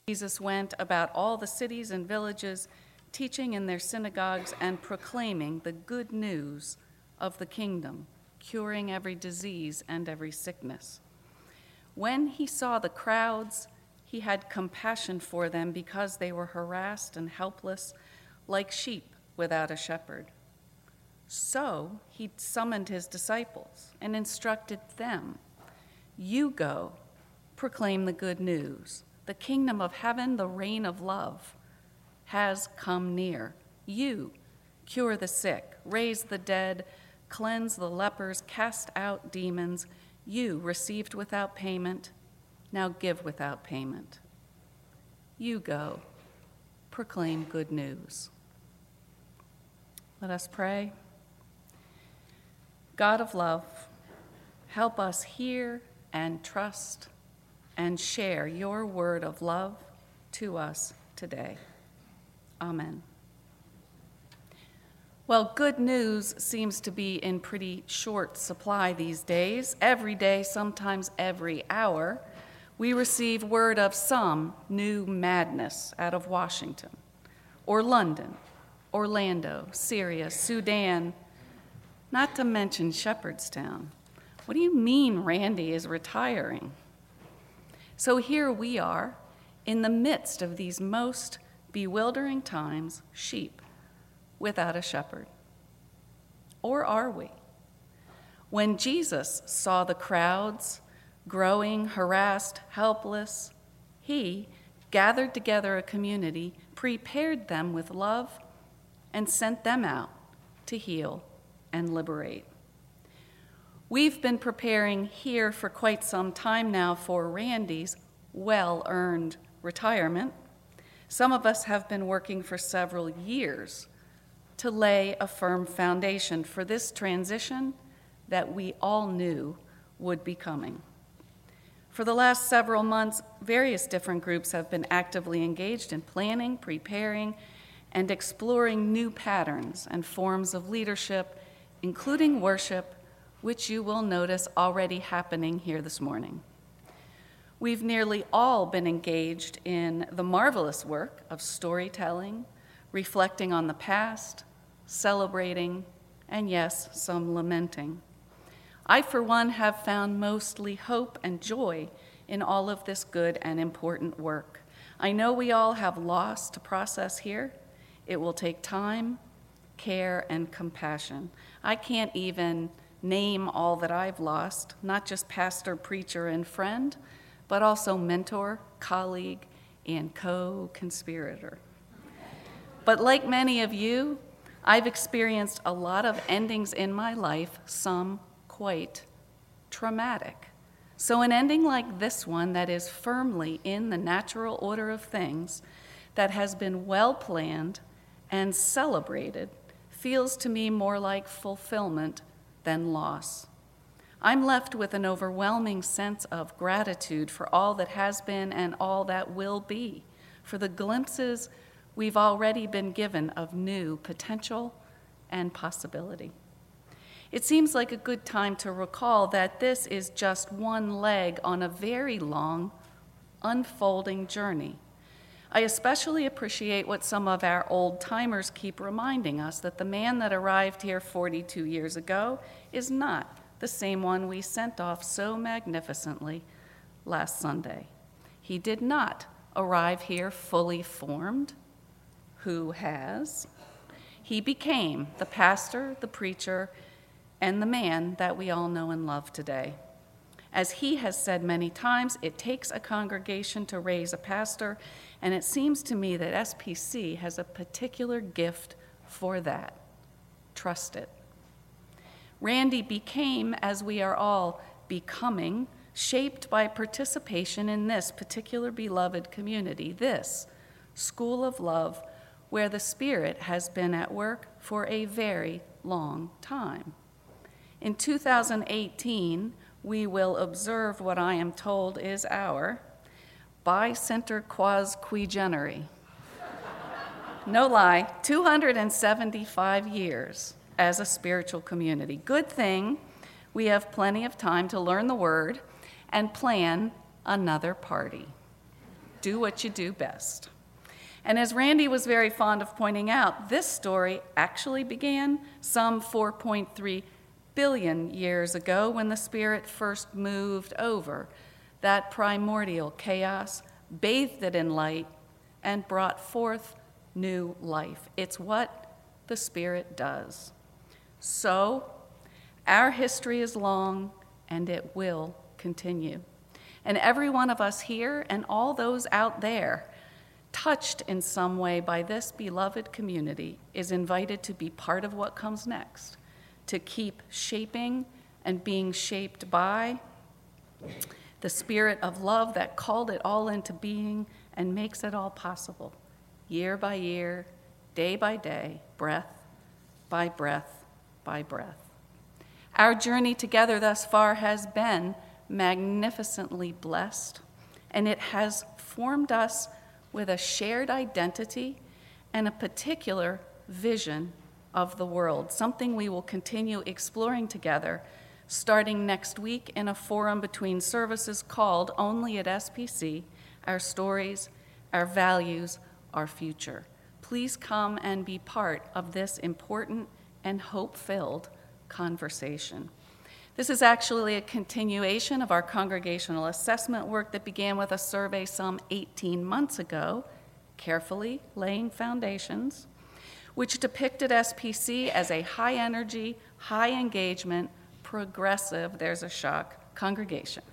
Jesus went about all the cities and villages, teaching in their synagogues and proclaiming the good news of the kingdom, curing every disease and every sickness. When he saw the crowds, he had compassion for them because they were harassed and helpless, like sheep without a shepherd. So he summoned his disciples and instructed them, "You go, proclaim the good news. The kingdom of heaven, the reign of love, has come near. You cure the sick, raise the dead, cleanse the lepers, cast out demons. You received without payment, now give without payment. You go, proclaim good news." Let us pray. God of love, help us hear and trust and share your word of love to us today. Amen. Well, good news seems to be in pretty short supply these days. Every day, sometimes every hour, we receive word of some new madness out of Washington, or London, Orlando, Syria, Sudan, not to mention Shepherdstown. What do you mean Randy is retiring? So here we are, in the midst of these most bewildering times, sheep without a shepherd. Or are we? When Jesus saw the crowds growing, harassed, helpless, he gathered together a community, prepared them with love, and sent them out to heal and liberate. We've been preparing here for quite some time now for Randy's well-earned retirement. Some of us have been working for several years to lay a firm foundation for this transition that we all knew would be coming. For the last several months, various different groups have been actively engaged in planning, preparing, and exploring new patterns and forms of leadership, including worship, which you will notice already happening here this morning. We've nearly all been engaged in the marvelous work of storytelling, reflecting on the past, celebrating, and yes, some lamenting. I, for one, have found mostly hope and joy in all of this good and important work. I know we all have loss to process here. It will take time, care, and compassion. I can't even name all that I've lost, not just pastor, preacher, and friend, but also mentor, colleague, and co-conspirator. But like many of you, I've experienced a lot of endings in my life, some quite traumatic. So an ending like this one that is firmly in the natural order of things, that has been well planned and celebrated, feels to me more like fulfillment than loss. I'm left with an overwhelming sense of gratitude for all that has been and all that will be, for the glimpses we've already been given of new potential and possibility. It seems like a good time to recall that this is just one leg on a very long, unfolding journey. I especially appreciate what some of our old timers keep reminding us, that the man that arrived here 42 years ago is not the same one we sent off so magnificently last Sunday. He did not arrive here fully formed. Who has? He became the pastor, the preacher, and the man that we all know and love today. As he has said many times, it takes a congregation to raise a pastor, and it seems to me that SPC has a particular gift for that. Trust it. Randy became, as we are all becoming, shaped by participation in this particular beloved community, this school of love, where the Spirit has been at work for a very long time. In 2018, we will observe what I am told is our bicentenary. No lie, 275 years as a spiritual community. Good thing we have plenty of time to learn the word and plan another party. do what you do best. And as Randy was very fond of pointing out, this story actually began some 4.3 billion years ago when the Spirit first moved over that primordial chaos, bathed it in light, and brought forth new life. It's what the Spirit does. So, our history is long, and it will continue. And every one of us here and all those out there touched in some way by this beloved community is invited to be part of what comes next, to keep shaping and being shaped by the Spirit of love that called it all into being and makes it all possible, year by year, day by day, breath by breath by breath. Our journey together thus far has been magnificently blessed, and it has formed us with a shared identity and a particular vision of the world, something we will continue exploring together starting next week in a forum between services called Only at SPC, Our Stories, Our Values, Our Future. Please come and be part of this important and hope-filled conversation. This is actually a continuation of our congregational assessment work that began with a survey some 18 months ago, carefully laying foundations, which depicted SPC as a high-energy, high-engagement, progressive, there's a shock, congregation.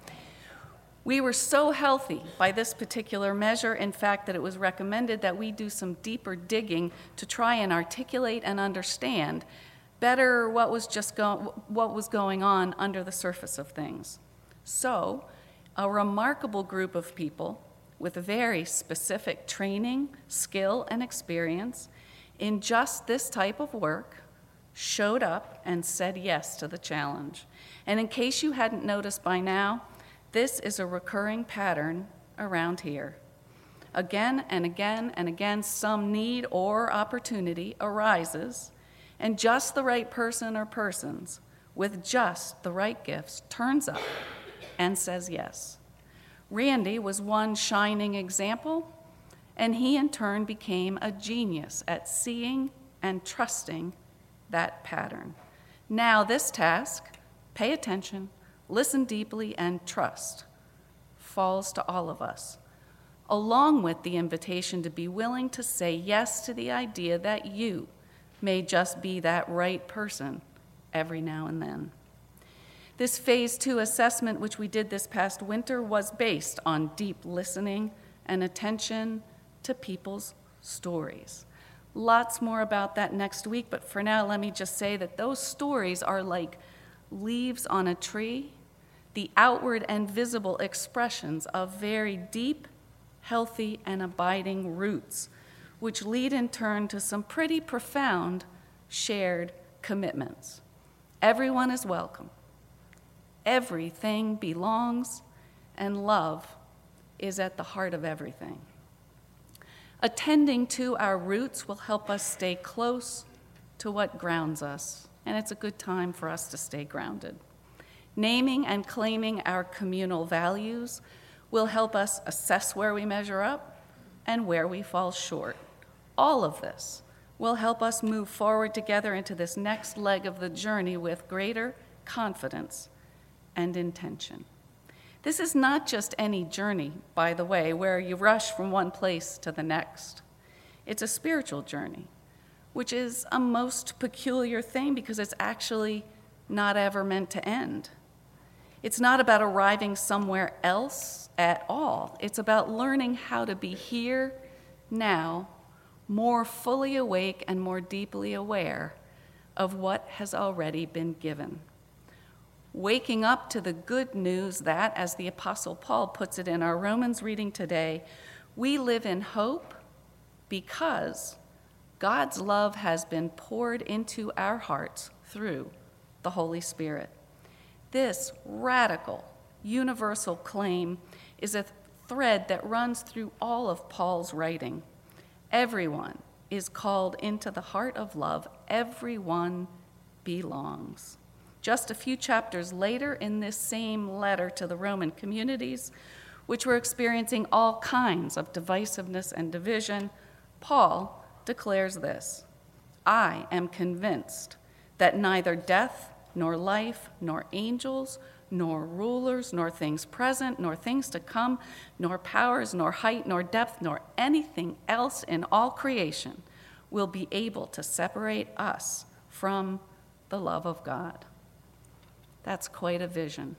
We were so healthy by this particular measure, in fact, that it was recommended that we do some deeper digging to try and articulate and understand better what was going on under the surface of things. So, a remarkable group of people with very specific training, skill, and experience in just this type of work showed up and said yes to the challenge. And in case you hadn't noticed by now, this is a recurring pattern around here. Again and again and again, some need or opportunity arises, and just the right person or persons with just the right gifts turns up and says yes. Randy was one shining example, and he in turn became a genius at seeing and trusting that pattern. Now this task, pay attention, listen deeply, and trust, falls to all of us, along with the invitation to be willing to say yes to the idea that you may just be that right person every now and then. This Phase 2 assessment, which we did this past winter, was based on deep listening and attention to people's stories. Lots more about that next week, but for now, let me just say that those stories are like leaves on a tree, the outward and visible expressions of very deep, healthy, and abiding roots, which lead in turn to some pretty profound shared commitments. Everyone is welcome. Everything belongs, and love is at the heart of everything. Attending to our roots will help us stay close to what grounds us, and it's a good time for us to stay grounded. Naming and claiming our communal values will help us assess where we measure up and where we fall short. All of this will help us move forward together into this next leg of the journey with greater confidence and intention. This is not just any journey, by the way, where you rush from one place to the next. It's a spiritual journey, which is a most peculiar thing because it's actually not ever meant to end. It's not about arriving somewhere else at all. It's about learning how to be here, now, more fully awake and more deeply aware of what has already been given. Waking up to the good news that, as the Apostle Paul puts it in our Romans reading today, we live in hope because God's love has been poured into our hearts through the Holy Spirit. This radical, universal claim is a thread that runs through all of Paul's writing. Everyone is called into the heart of love. Everyone belongs. Just a few chapters later in this same letter to the Roman communities, which were experiencing all kinds of divisiveness and division, Paul declares this: I am convinced that neither death, nor life, nor angels, nor rulers, nor things present, nor things to come, nor powers, nor height, nor depth, nor anything else in all creation will be able to separate us from the love of God. That's quite a vision.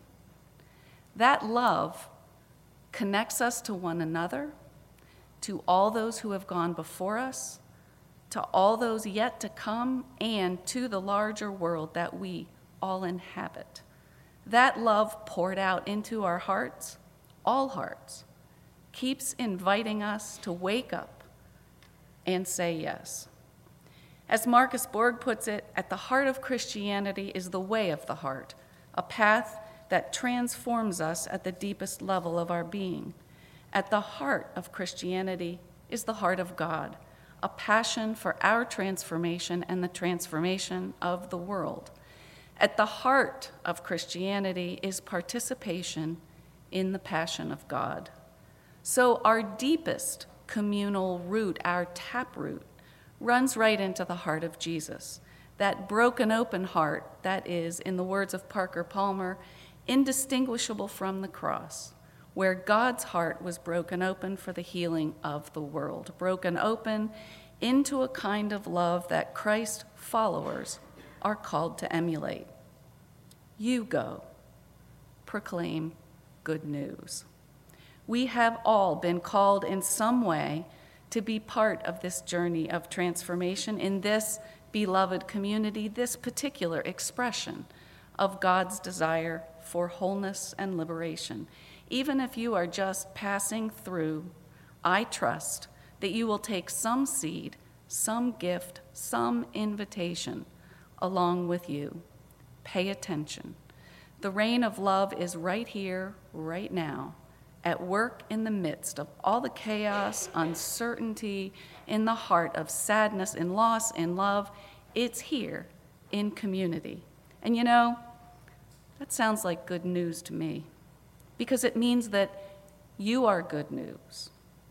That love connects us to one another, to all those who have gone before us, to all those yet to come, and to the larger world that we all inhabit. That love poured out into our hearts, all hearts, keeps inviting us to wake up and say yes. As Marcus Borg puts it, at the heart of Christianity is the way of the heart, a path that transforms us at the deepest level of our being. At the heart of Christianity is the heart of God, a passion for our transformation and the transformation of the world. At the heart of Christianity is participation in the passion of God. So our deepest communal root, our taproot, runs right into the heart of Jesus, that broken open heart that is, in the words of Parker Palmer, indistinguishable from the cross, where God's heart was broken open for the healing of the world, broken open into a kind of love that Christ's followers are called to emulate. You go, proclaim good news. We have all been called in some way to be part of this journey of transformation in this beloved community, this particular expression of God's desire for wholeness and liberation. Even if you are just passing through, I trust that you will take some seed, some gift, some invitation along with you. Pay attention. The reign of love is right here, right now, at work in the midst of all the chaos, uncertainty, in the heart of sadness and loss and love. It's here in community. And you know, that sounds like good news to me, because it means that you are good news,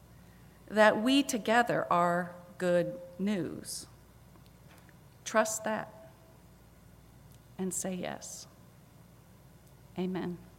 that we together are good news. Trust that and say yes. Amen.